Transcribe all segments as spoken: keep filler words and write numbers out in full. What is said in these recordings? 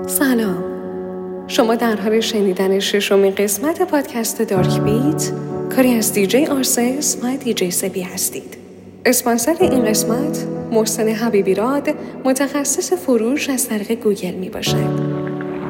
سلام، شما در حال شنیدن ششمین قسمت پادکست دارک بیت کاری از دیجی آرسس و دیجی سبی هستید. اسپانسر این قسمت محسن حبیبی راد، متخصص فروش از طریق گوگل می باشد.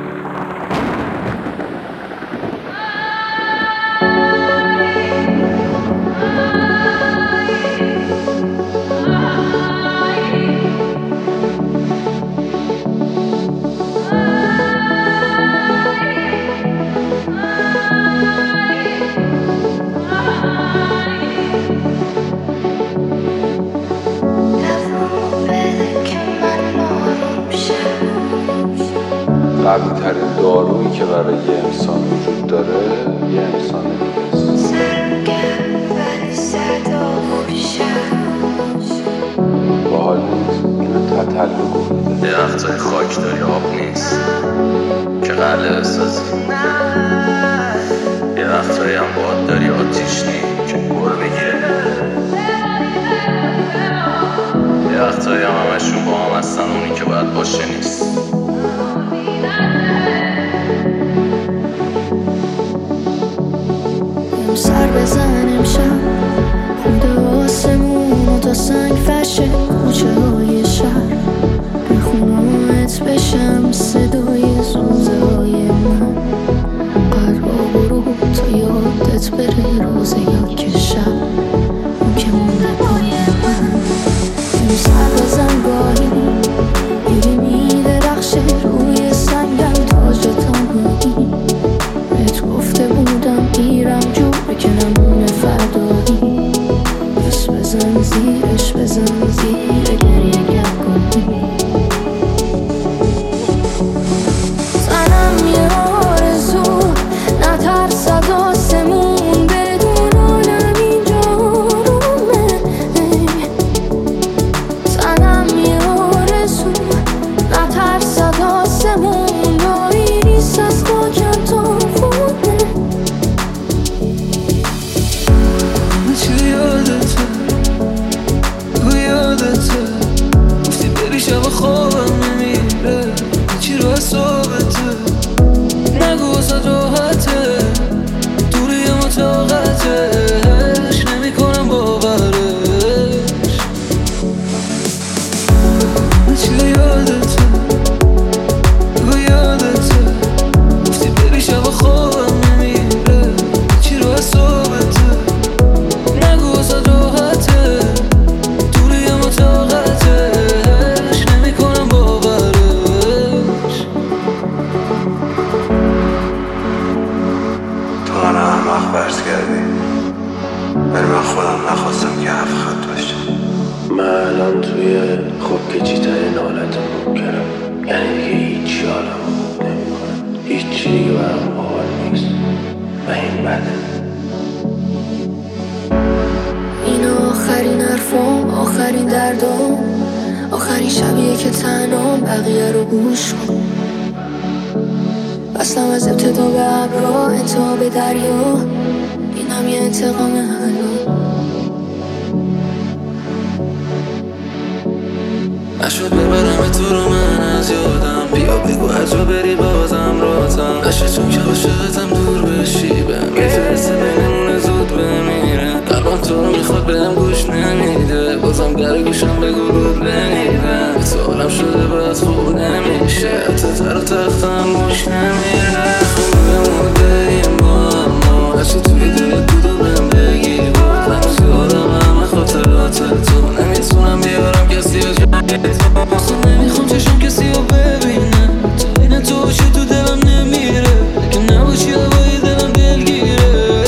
قوی ترین دارویی که برای یه انسان وجود داره یه انسان دیگه است. با حال نیست اینو تتل بگو. درختای خاکداری آب نیست که قلعه بسازی، درختای هم باد داری آتیش نی که بر بگیره، درختای هم همشون با هم هستن، اونی که باید باشه نیست. سر بزن امشب خود آسمون تا سنگ فرشه کوچه های شهر به خونهات بشم صدای زوزه های من قرار برو تا یادت بره روز یاد که شب اون که مونده پای من. سر بزن گاهی میری درخشه روی سنگم تاج تامونی بهت گفته بودم ایرم جو بکنم فردایی بس بزن زیرش بزن زیر گریه گم کنی زنم یه آرزو نترسد آسمون بدون عالم اینجا رومه زنم یه آرزو نترسد آسمون دایی نیست از خاکم تا خونه چی یادته تو یادته گفتی بری شب خوابم نمیره چی رو حسابته نگو واسه راحته دوری ما طاقتش نمی کنم باورش چی یادته تو یادته گفتی بری شب خوابم نمیره چی رو حسابته نگو واسه راحته دوری ما طاقتش نمی کنم باورش. تو من احمق برز کردی ولی من خودم نخواستم که هفت خط باشه. من الان توی خوبکجی ترین حالت ممکنم، یعنی دیگه هیچی حالم خوب نمیکنم، هیچی دیگه برام حال نیست و این بده. این آخرین حرفام آخرین دردام آخرین شبیه که تنهام بقیه رو گوش کن بستم از ابتدا به ابرا انتها به دریا اینم یه انتقام حالا نشد ببرم تو رو من از یادم بیا بگو از رو بری بازم راتم نشه چون که عاشقتم دور بشی بهم میفرسته بینمونه زود بمیره قلبم تو رو میخواد بهم گوش نمیده بازم گر گوشم بگو رود بمیدم تو حالم شده باید خوب نمیشه حتی تر و تختم گوش نمیره خوبمون بریم با اما هرچی توی دلت بود و بهم بگی بود هنوز یادم همه خاطرات تو نمیتونم بیارم کسی رو جای تو اصلا نمیخوام چشم کسی رو ببینم تا این تو باشی تو دلم نمیره اگه نباشی هوای دلم دلگیره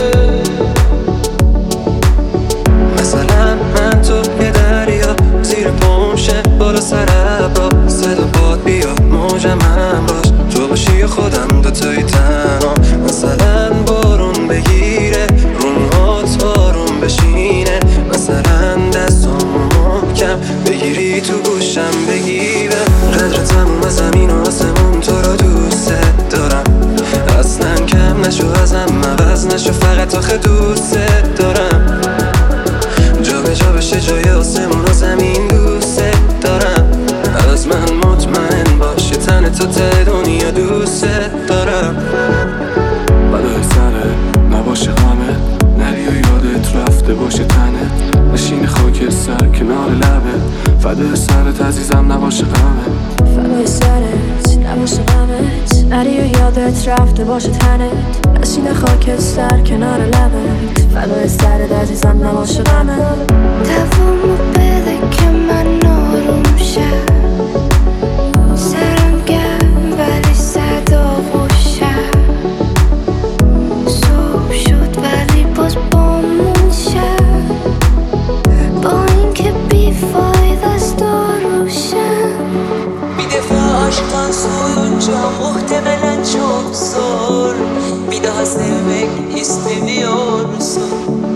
مثلا من تو یه دریا زیر پامشه بالا سر ابرا صدا باد بیاد موجم هم باش تو باشی یا خودم دوتایی تنها مثلا بارون بگیره رومات آروم بشینه مثلا دستامو محکم بگیری تو گوشم بگیره قدر تموم زمین و آسمون تو رو دوست دارم اصلا کم نشو ازم عوض نشو فقط آخه دوست دارم جا به جا بشه جای آسمون و زمین دوست دارم از من مطمئن باش تن تا ته دنیا دوست دارم. بلای سره نباشه غمه، نری و یادت رفته باشه تنه، نشین خاک سر کنار لبه، فدای سرت عزیزم نباشه غمه، فدای سرت نباشه غمت، نری و یادت رفته باشه تنت، نشین خاک سر کنار لبت، فدای سرت عزیزم نباشه غمت. دوامو بده که من آروم شم، سرم گرم ولی صدا خوشم، صبح شد ولی باز بامون شم، با اینکه بیفاید است داروشم. Bir aşktan soyunca muhtemelen çok zor, bir daha sevmek istemiyorsun.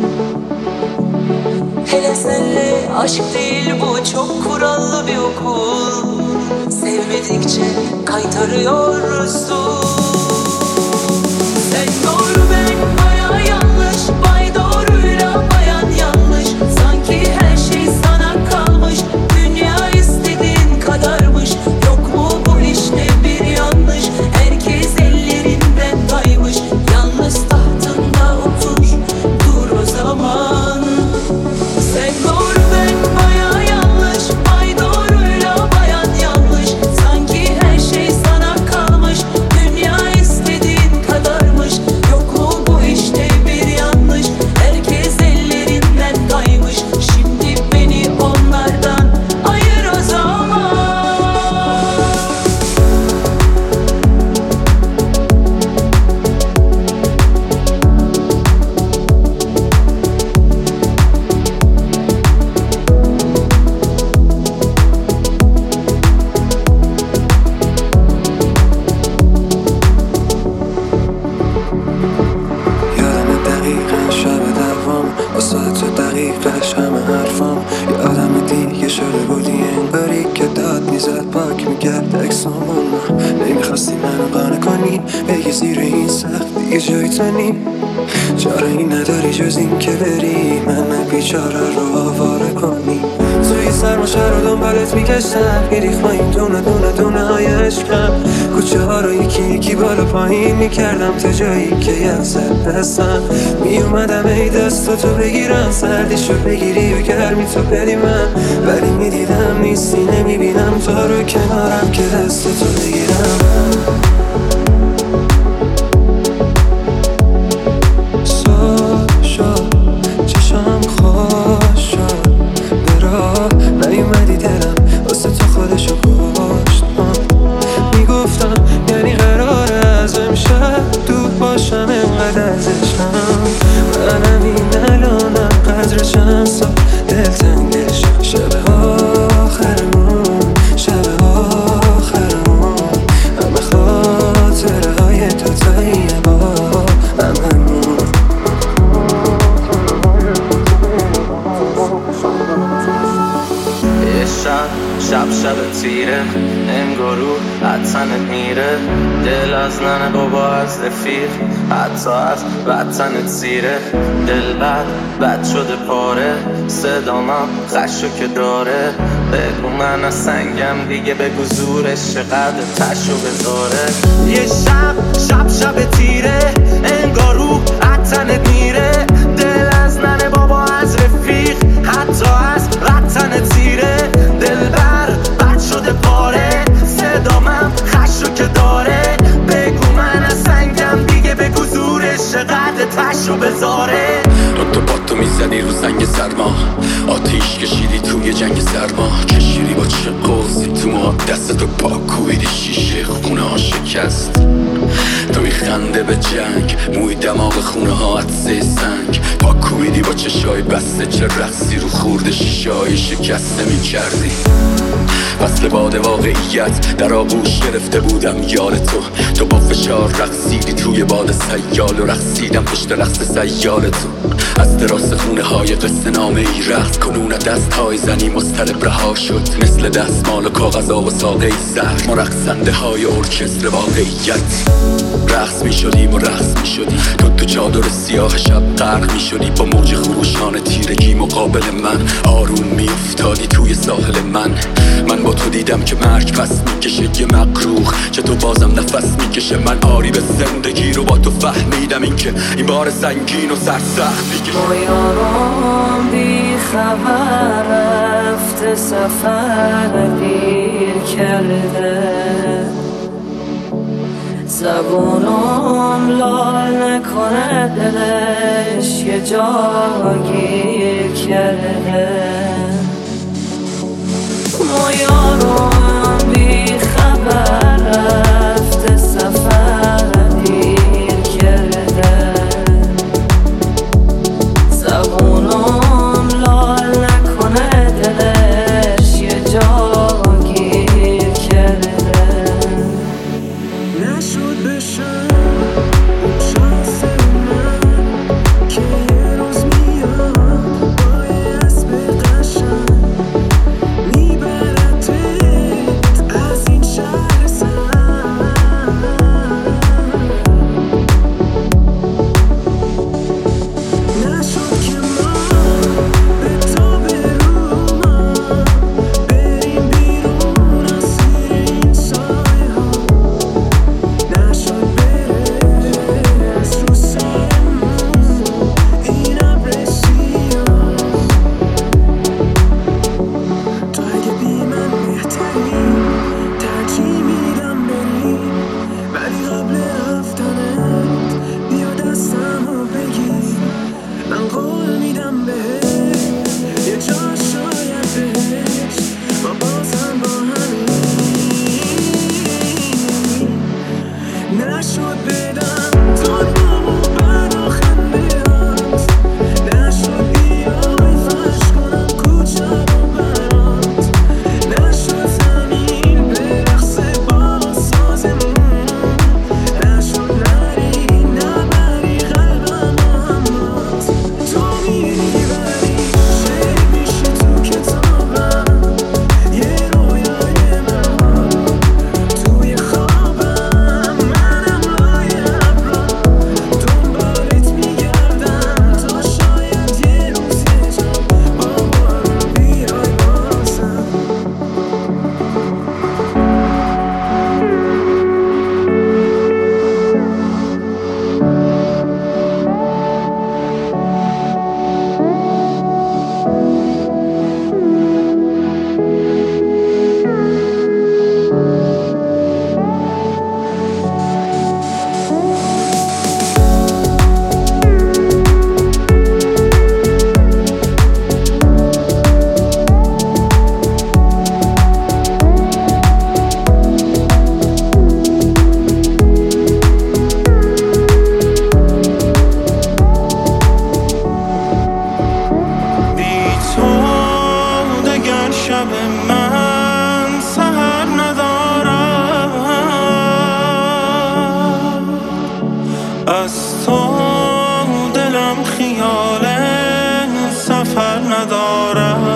Hele senle aşk değil bu, çok kurallı bir okul, sevmedikçe kaytarıyorsun. Sen doğru ben bayağı yanlış, bay doğruyla bayan yanlış, sanki her şey sana kalmış, dünya istediğin kadarmış. Yok mu bu işte bir yanlış, herkes ellerinden kaymış, yalnız tahtında otur, dur o zaman. Sen doğru ben bayağı yanlış, bay doğruyla bayan yanlış, sanki her şey sana kalmış, dünya istediğin kadarmış. Yok mu bu işte bir yanlış, herkes ellerinden kaymış, şimdi beni onlardan ayır o zaman. یادم دقیقا شب دوام با ساعت و دقیقش همه حرفام، یادم دیگه شده بودی انگاری که داد میزد پاک میکرد اکسامون. نمیخواستی منو قانع کنی بگی زیر این سخت دیگه جای تو نی، چاره ای نداری جز این که بری من بیچاره رو آواره کنی. توی سرماشه رو دنبالت میگشتم، میریخ با این دونه دونه دونه های عشقم، کوچه ها رو یکی یکی بالا پایین میکردم تا جایی که یخزد دستم. میومدم ای دست تو بگیرم، سردیشو بگیری و گرمی تو بدی من، ولی میدیدم نیستی نمیبینم تو رو کنارم که دست تو بگیرم. صبح شد چشم خوش شد، به راه نیومدی دلم واسه تو خودشو کشت. میگفتم یعنی قراره از امشب دور باشم انقدر ازشم، منم این الانم قدر چند سال دلتنگشم. شب آخرمون شب آخرمون همه خاطره های دوتایی با هممون. یه شب شب شب تیره، انگار رو حتنت میره، دل از ننه بابا از رفیق، حتی از وطنت زیره. دل بد بد شده پاره، صدامم خشو که داره، بگو من از سنگم دیگه، بگو زورش چقدر تشو بذاره. یه شب شب شب تیره، انگار رو حتنت میره، دل از ننه بابا از رفیق، حتی از وطنت زیره. دل بر بد شده پاره، صدامم خشو که داره، بگو من از سنگم دیگه، بگو زورش چقدر تشو بذاره. تو پاتو میزنی رو سنگ سرما، آتیش کشیدی توی جنگ سرما، کشیدی با چه قوزی تو ما، دستتو پاکویدی شیشه خونه ها شکست. تو میخنده به جنگ، موی دماغ خونه ها عدسه سنگ، پاکویدی با چشای بسته، چه رقصی رو خورده شیشای شکسته میکردی. فصل باد واقعیت در آغوش گرفته بودم یار تو، تو با فشار رقصیدی توی باد سیال و رقصیدم پشت رقص سیال تو. از دراز خونه های قصه نامه ای رقص کنون دست های زنی مضطرب رها شد، مثل دستمال و کاغذا و ساقه ای زهر، ما رقصنده های ارکستر واقعیت. رقص می شدیم و رقص می شدیم. تو تو چادر سیاه شب غرق می شدی با موج خروشان تیرگی مقابل من. آروم می افتادی توی ساحل من. من با تو دیدم که مرگ پس می کشه یه مقروخ چه تو بازم نفس می کشه. من آری به زندگی رو با تو فهمیدم این که این بار سنگین و سرسخت می کشه. ما یارم بی خبر رفته سفر پیر کرده. زبونم لال نکنه دلش یه جا گیر کرده. ما یارم بی خبر رفته سفر پیر کرده. زبونم لال نکنه دلش یه جا گیر کرده. نشد بشم شانس من که یه روز میاد با یه اسب قشنگ میبردت از این شهر سنگ. نشد که ما به تو برومم بریم بیرون از زیر این سایه ها. نشد بره از رو سرمون این ابر سیاه. تو اگه بی من بهتری ترجیح میدم بری، ولی قبل رفتنت بیا دستمو بگیر. من قول میدم بهت یه جا شاید بهش ما بازم با همین. نشد بدم دنیامو بر آخر بیاد. نشد بیای فرش کنم کوچه رو برات. نشد زمین برقصه با سازمون. نشد نری نبری قلبم همراهت. تو میری بری شعر میشه تو کتابم یه رویای من توی خوابم. منم لای ابرا دنبالت میگردم تا شاید یه روز یه جا با بارون بیای بازم. بی تو دگر شب من سحر ندارم. از تو دلم خیال سفر ندارم.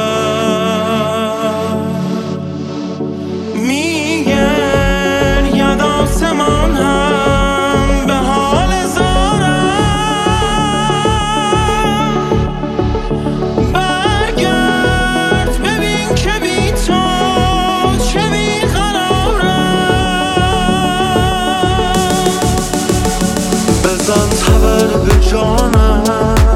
میگرید آسمان هم به حال زارم. برگرد ببین که بی تو چه بیقرارم. بزن تبر به جانم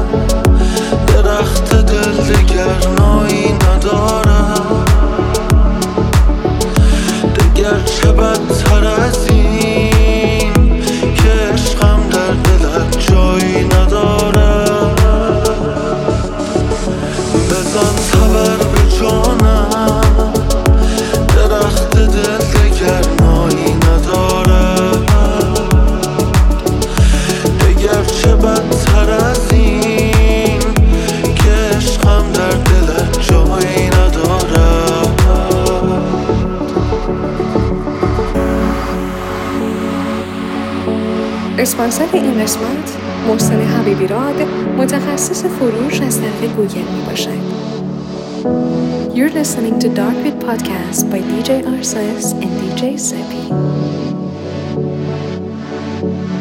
درخت دل دگر نایی ندارم. دگر چه بدتر از این که عشقم در دلت جایی ندارم. بزن تبر به جانم درخت دل دگر نایی ندارم. دگر چه بدتر از این که عشقم در دلت جایی ندارم. اسپانسر این قسمت محسن حبیبیراد، متخصص فروش از طریق گوگل می باشد. You're listening to Darkbeat Podcast by D J Arces and D J Sepi.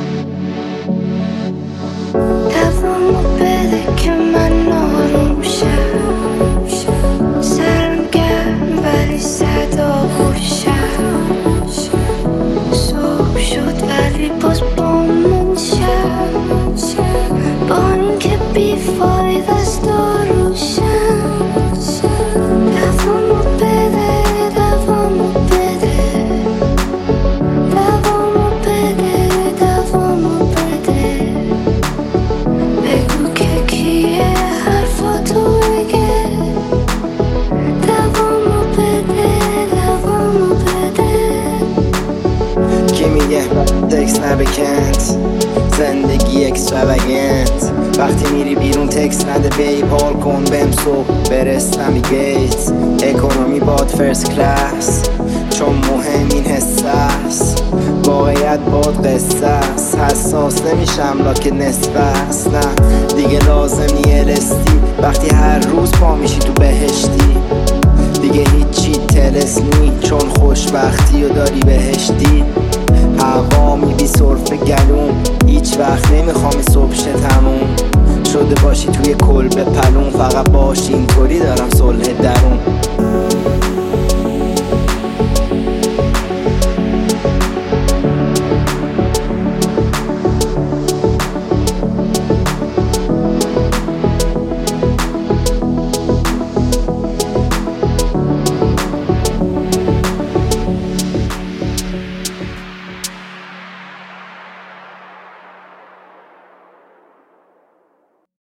چی میگه تکس نبکند زندگی اکستراوگنت وقتی میری بیرون تکس نده پیپال کن بهم صبح برسم گیت اکونومی باد فرست کلاس چون مهم این حسه است واقعیت باد قصه است حساس نمیشم لاکه نصف است نه دیگه لازمی الستی وقتی هر روز پا میشی تو بهشتی دیگه هیچی تلسمی چون خوشبختی و داری بهشتی هوا میبی صرف گلوم هیچ وقت نمیخوام صبح شه تموم شده باشی توی کلبه پلون فقط باشی اینطوری دارم صلح درون